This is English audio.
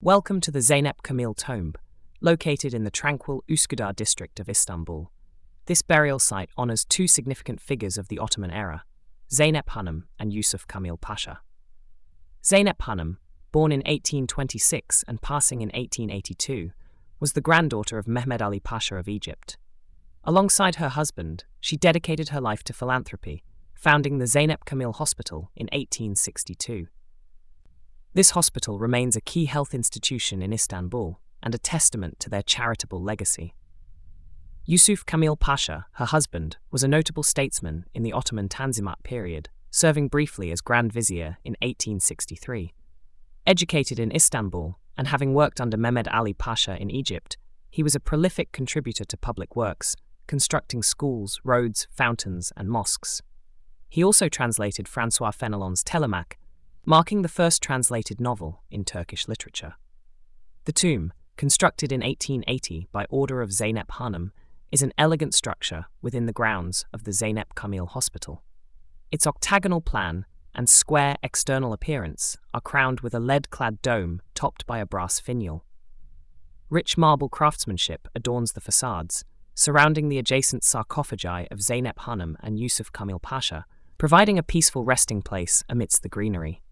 Welcome to the Zeynep Camil Tomb, located in the tranquil Üsküdar district of Istanbul. This burial site honors two significant figures of the Ottoman era, Zeynep Hanım and Yusuf Camil Pasha. Zeynep Hanım, born in 1826 and passing in 1882, was the granddaughter of Mehmed Ali Pasha of Egypt. Alongside her husband, she dedicated her life to philanthropy, founding the Zeynep Camil Hospital in 1862. This hospital remains a key health institution in Istanbul and a testament to their charitable legacy. Yusuf Camil Pasha, her husband, was a notable statesman in the Ottoman Tanzimat period, serving briefly as Grand Vizier in 1863. Educated in Istanbul and having worked under Mehmed Ali Pasha in Egypt, he was a prolific contributor to public works, constructing schools, roads, fountains, and mosques. He also translated François Fénelon's Télémaque, marking the first translated novel in Turkish literature. The tomb, constructed in 1880 by order of Zeynep Hanım, is an elegant structure within the grounds of the Zeynep Camil Hospital. Its octagonal plan and square external appearance are crowned with a lead-clad dome topped by a brass finial. Rich marble craftsmanship adorns the facades, surrounding the adjacent sarcophagi of Zeynep Hanım and Yusuf Camil Pasha, providing a peaceful resting place amidst the greenery.